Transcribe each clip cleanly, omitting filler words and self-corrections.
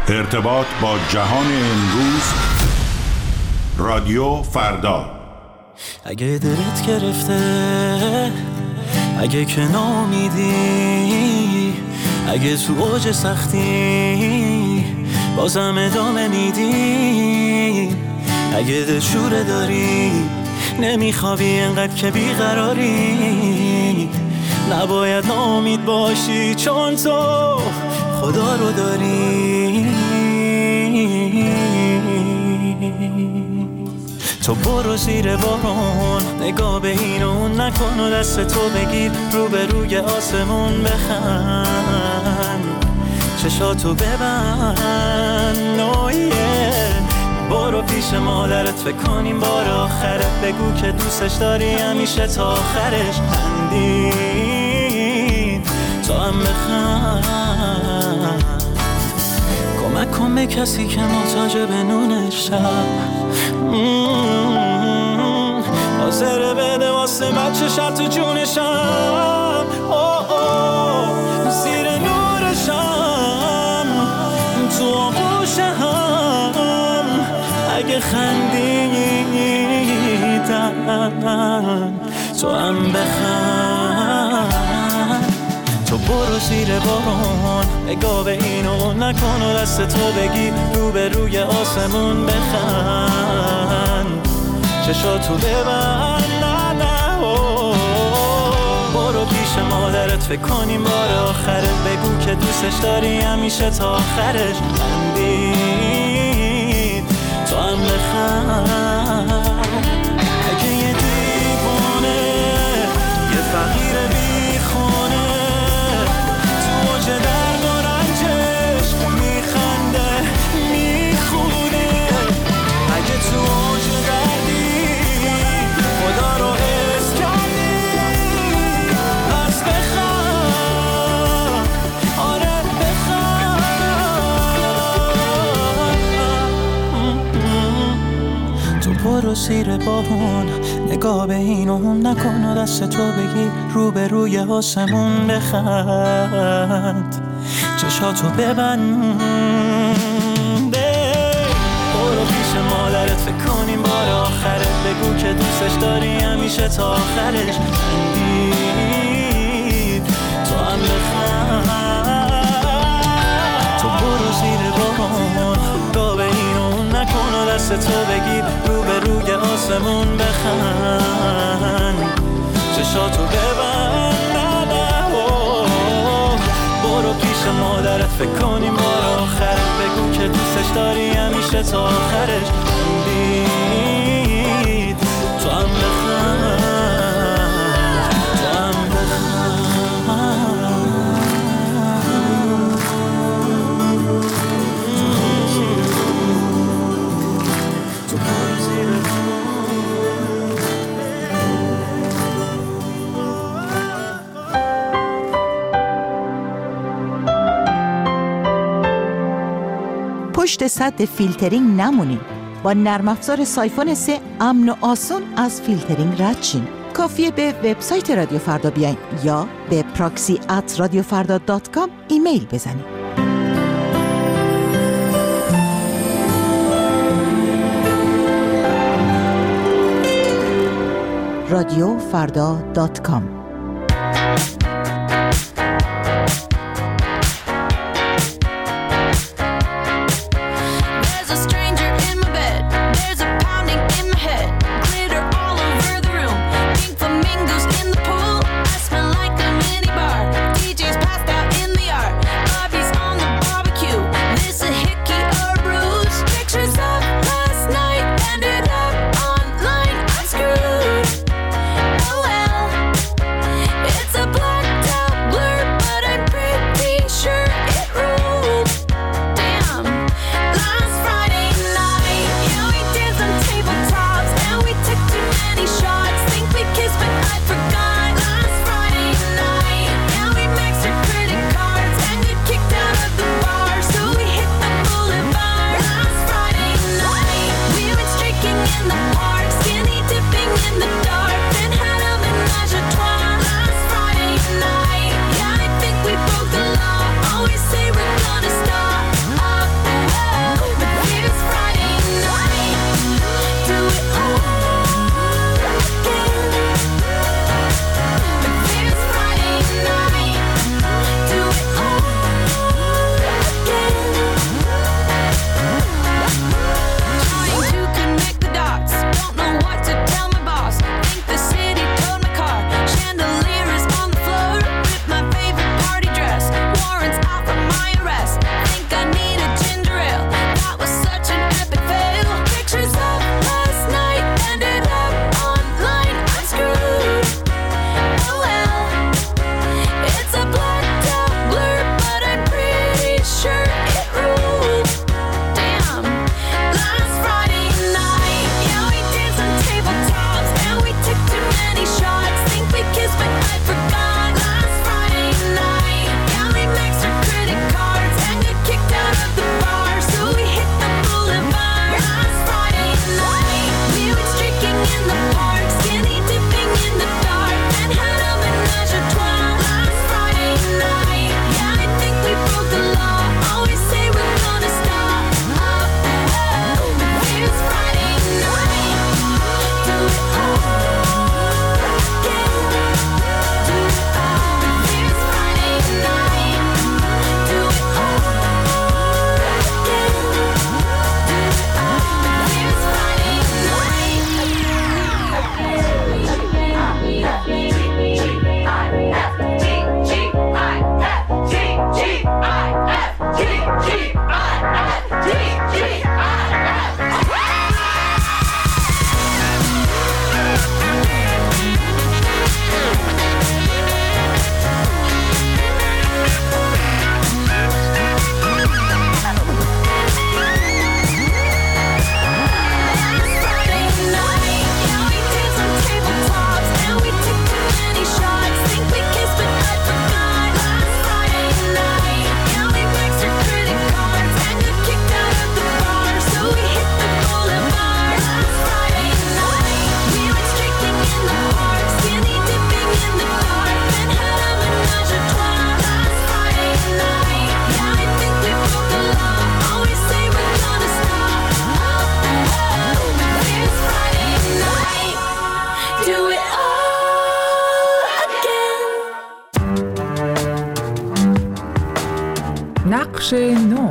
ارتباط با جهان امروز. رادیو فردا. اگه دلت گرفته، اگه که نامیدی، اگه تو اوج سختی بازم ادامه میدی، اگه دلشوره داری نمیخوابی انقدر که بیقراری، نباید ناامید باشی چون تو خدا رو داری. تو برو زیر بارون، نگاه به این و اون نکن و دست تو بگیر رو به روی آسمون بخند، چشاتو ببند برو پیش مادرت فکر کنیم بار آخره، بگو که دوستش داری همیشه تا آخرش، خندید تو هم بخند، کمک کن به کسی که محتاج به نون شب، حاضره بده واسه بچه شب تو جونشم، زیر نورشم تو آغوشم، اگه خندیدن تو هم بخند، تو برو زیر بارون، نگاه به این و نکن و دست تو بگی رو به روی آسمون بخند، چشاتو ببند برو پیش مادرت فکر کنیم بار آخره، بگو که دوستش داری همیشه تا آخرش، خندید تو هم بخند، اگه یه دیوانه یه فقیر بیخونه تو اوج درد و رنجش میخنده میخونه، اگه تو اوج دردی خدا رو حس کردی پس بخند، آره بخند، تو برو زیر بارون، نگاه به این و اون نکن و دست تو بگی رو به روی آسمون بخند، چشاتو ببند برو پیش مادرت فکر کنیم بار آخره، بگو که دوستش داری همیشه تا آخرش، خندید تو هم بخند، تو برو زیر بارون، نگاه به این و اون نکن و دست تو بگیر رو به روی آسمون بخند، چشاتو ببند برو پیش مادرت فکر کنیم بار آخره، بگو که دوستش داری همیشه تا آخرش، خندید تو هم بخند، تو هم تو برو زیر پشت سد فیلترینگ نمونین. با نرم افزار سایفون 3 امن و آسون از فیلترینگ رد شین. کافیه به وبسایت رادیو فردا بیاین یا به proxy@radiofarda.com ایمیل بزنین. radiofarda.com It's a بخش نو.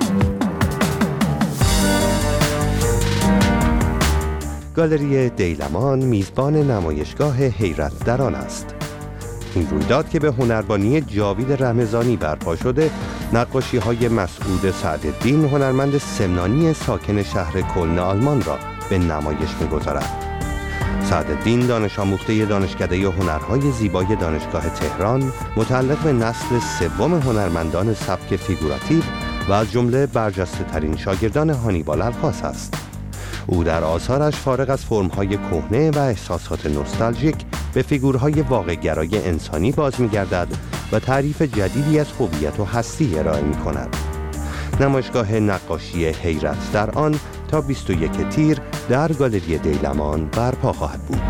گالری دیلمان میزبان نمایشگاه حیرت در آن است. این رویداد که به هنربانی جاوید رمضانی برپا شده، نقاشی‌های مسعود سعدالدین هنرمند سمنانی ساکن شهر کلن آلمان را به نمایش می‌گذارد. سعدالدین دانش آموخته دانشکده هنرهای زیبای دانشگاه تهران، متعلق به نسل سوم هنرمندان سبک فیگوراتیو و از جمله برجسته‌ترین شاگردان هانیبال الخاص است. او در آثارش فارغ از فرم‌های کهنه و احساسات نوستالژیک به فیگورهای واقع‌گرای انسانی باز می‌گردد و تعریف جدیدی از هویت و هستی ارائه می‌کند. نمایشگاه نقاشی حیرت در آن تا 21 تیر در گالری دیلمان برپا خواهد بود.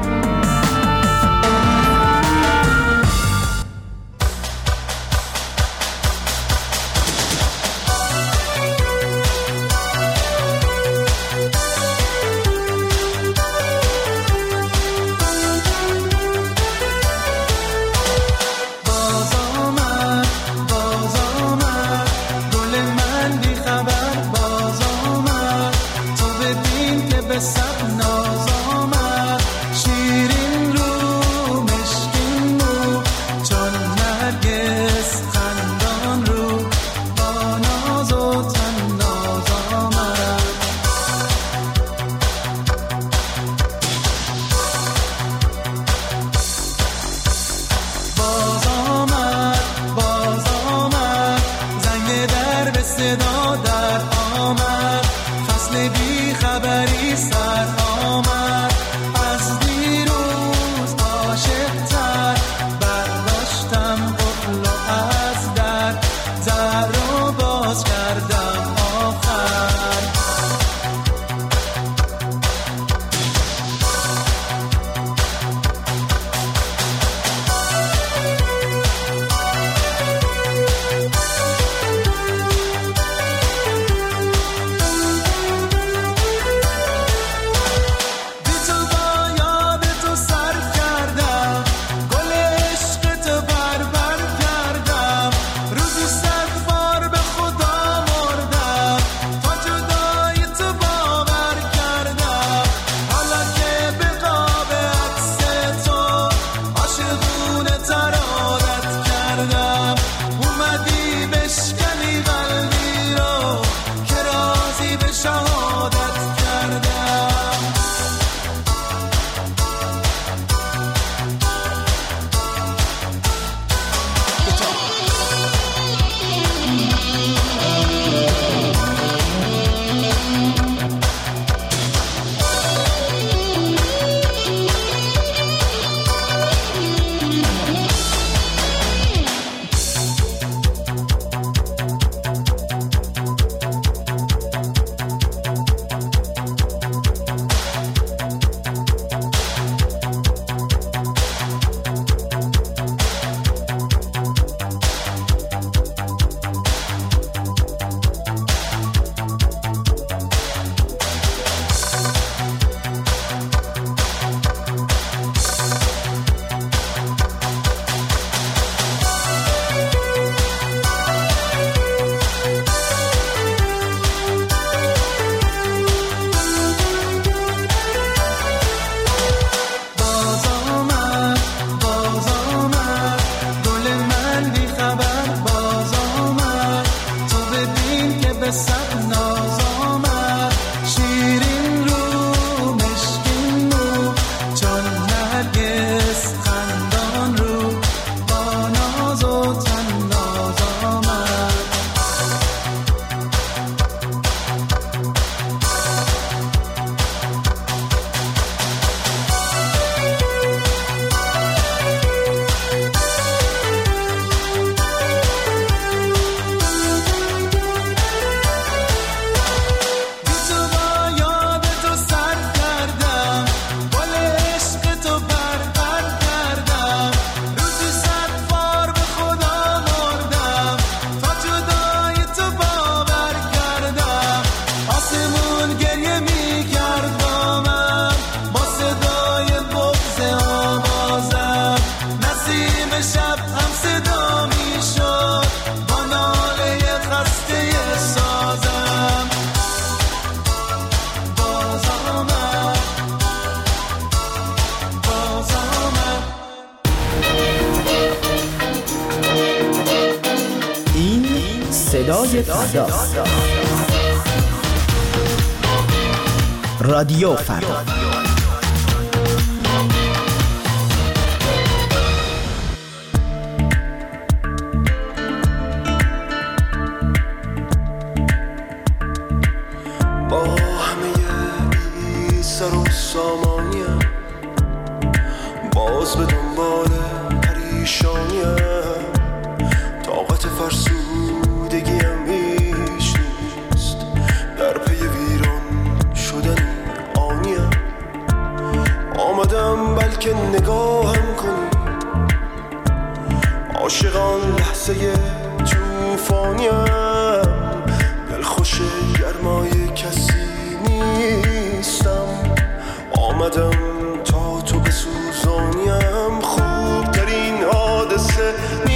فردا. رادیو فردا. با همه بی سر و سامانیم، باز به دنبال پریشانیم، طاقت فرسودگیم هیچ نیست، در پی ویران شدن آنیم. آمدم بلکه نگاهم کنی، عاشقان لحظه توفانیم، دلخوش گرمای کسی نیستم، آمدم تا تو بسوزانیم. خوبترین حادثه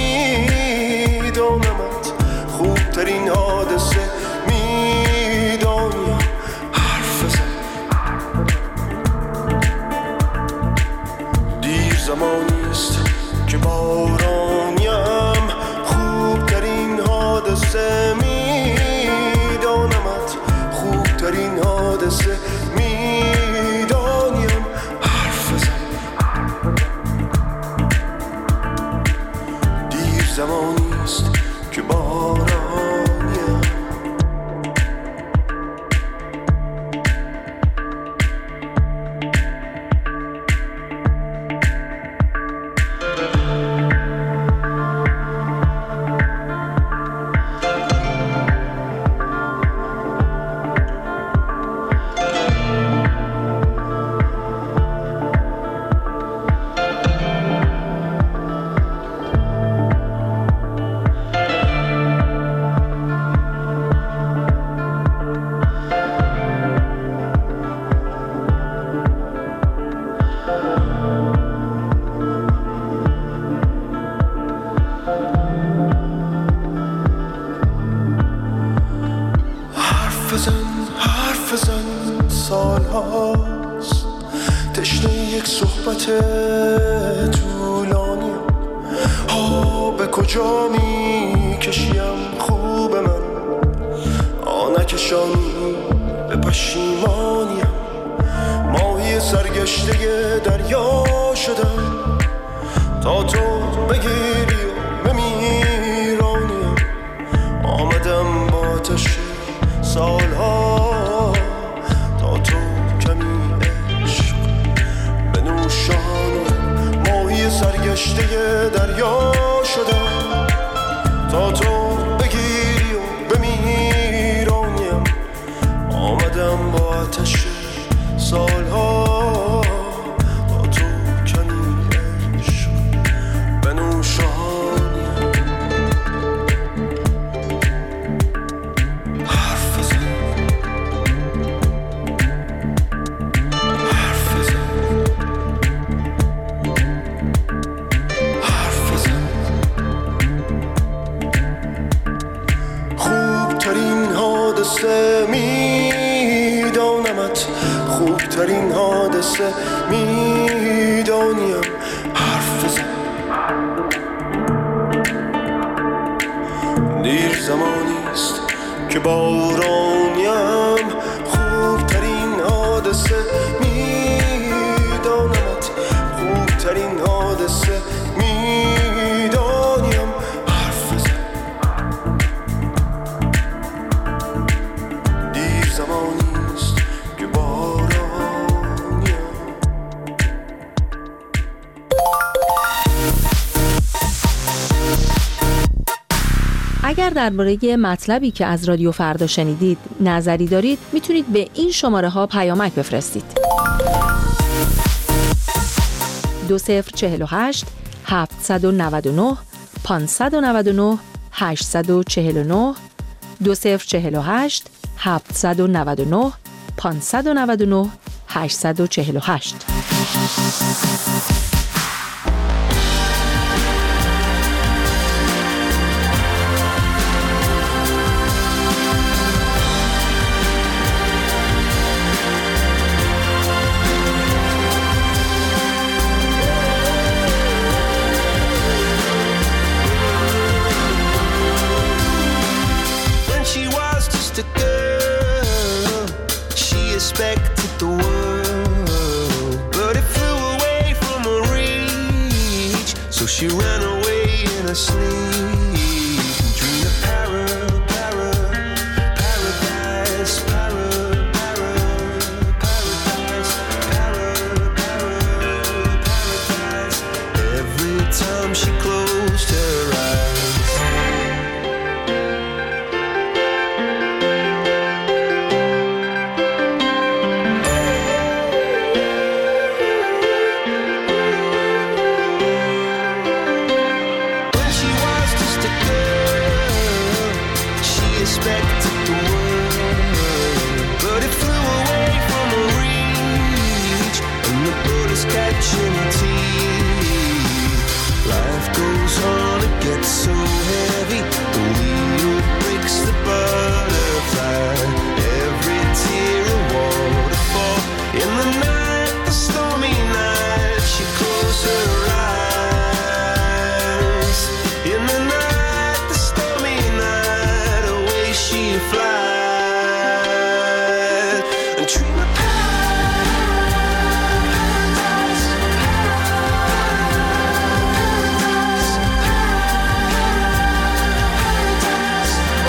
میدانمت، خوبترین حادثه میدانیم. حرف بزن، دیر زمانیست که بارانیم، خوبترین حادثه میدانمت، خوبترین حادثه میدانیم. حرف بزن، دیر زمانیست که بارانیم. حرف بزن، سال هاست تشنه یک صحبت طولانی. به کجا می کشیم خوب من، نکشانی به پشیمانیم. ماهی سرگشته دریا شدم تا تو بگیری و بمیرانیم. آمدم با آتش سالها تا تو کمی عشق بنوشانم. ماهی سرگشته دریا شدم تا تو بگیری و بمیرانیم. آمدم با آتش سالها تا تو کمی عشق بنوشانیم. میدانمت، خوبترین حادثه میدانیم. حرف بزن، دیر زمانیست که بارانیم. خوبترین حادثه میدانمت، خوبترین حادثه میدانیم. حرف بزن، دیر زمانیست که بارانیم. اگر درباره مطلبی که از رادیو فردا شنیدید نظری دارید، میتونید به این شماره ها پیامک بفرستید: 2048 799 599 849 2048 799 599 848. was just a girl, she expected the world, but it flew away from her reach. So she ran away in her sleep, dreamed of paradise, paradise. Every time she closed her eyes. Expected the world, but it flew away from her reach, and the bullets catching her teeth. Life goes on, it gets so heavy, the wheel breaks the butterfly. Every tear a waterfall. In the night, the stormy night, she closed her eyes. In the night, the stormy night, away she flies and dream of paradise, paradise, paradise. Oh,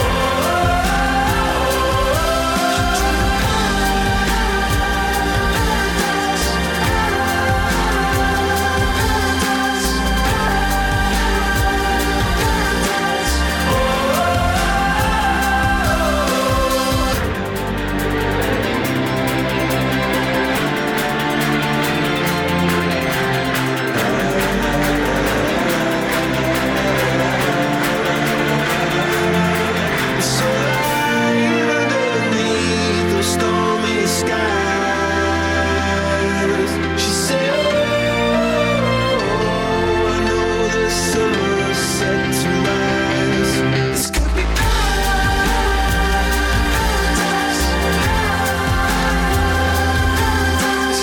so light underneath those stormy skies. She said, oh, I know the sun is set to rise. This could be paradise, paradise,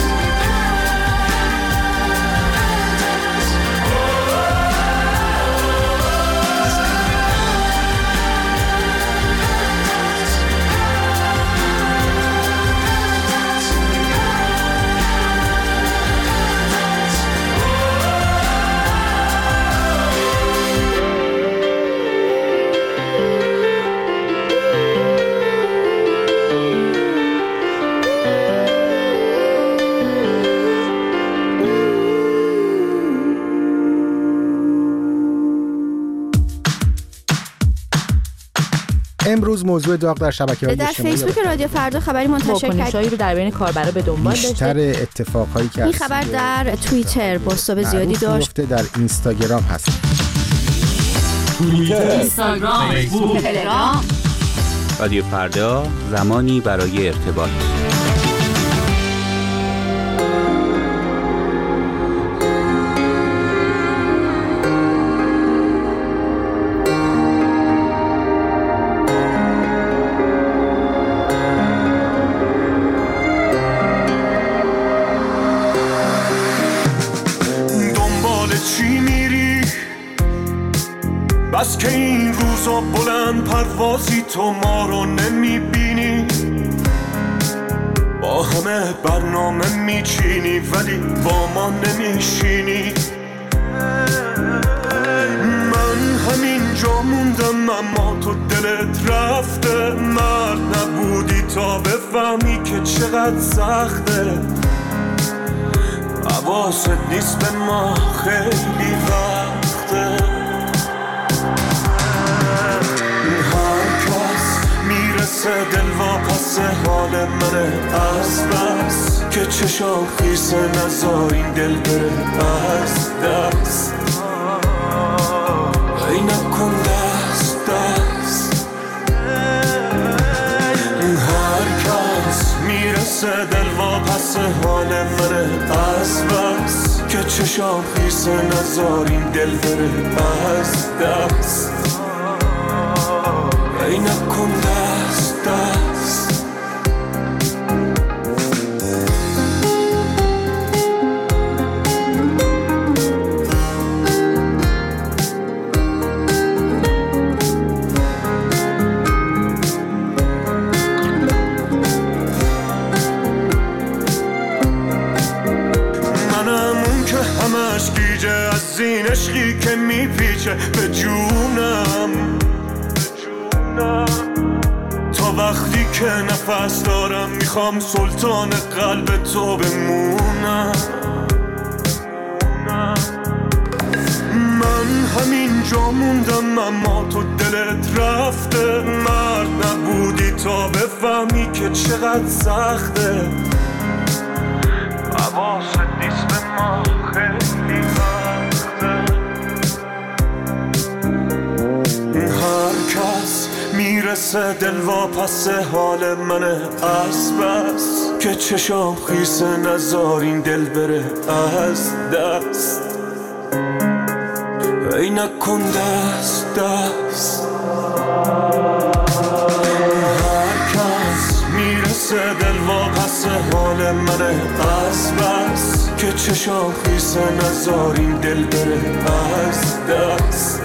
امروز موضوع داغ در شبکه‌های در اجتماعی فیسبوک رادیو فردا خبری منتشر واکنش‌هایی رو در بین کاربرا به دنبال بیشتر داشته. اتفاقهایی که این خبر در توییتر بازتاب زیادی داشت. در اینستاگرام هست. اینستاگرام، فیسبوک، تلگرام. رادیو فردا، زمانی برای ارتباط. دنبال چی میری؟ بس که این روزا بلند پروازی تو ما رو نمیبینی، با همه برنامه میچینی ولی با ما نمیشینی. من همینجا موندم اما تو دلت رفته، مرد نبودی تا بفهمی که چقدر سخته. حواست نیست به ما خیلی وقته. هر کس میرسه دل واپس حال منه از بس که چشام خیسه، نزار این دل بره از دست. ای نکن دست دست. هر کس میرسه دل واپس حال منه از بس که چشام خیسه، نزار این دل بره از دست. ای نکن دست دست. این عشقی که میپیچه به جونم تا وقتی که نفس دارم میخوام سلطان قلب تو بمونم. من همینجا موندم اما تو دلت رفته، مرد نبودی تا بفهمی که چقدر سخته. حواست نیست به ما خیلی وقته. هر کس میرسه دل واپس حال منه از بس که چشام خیسه نزار این دل بره از دست. ای نکن دست دست. هر کس میرسه دل واپس حال منه از بس که چشام خیسه نزار این دل بره از دست.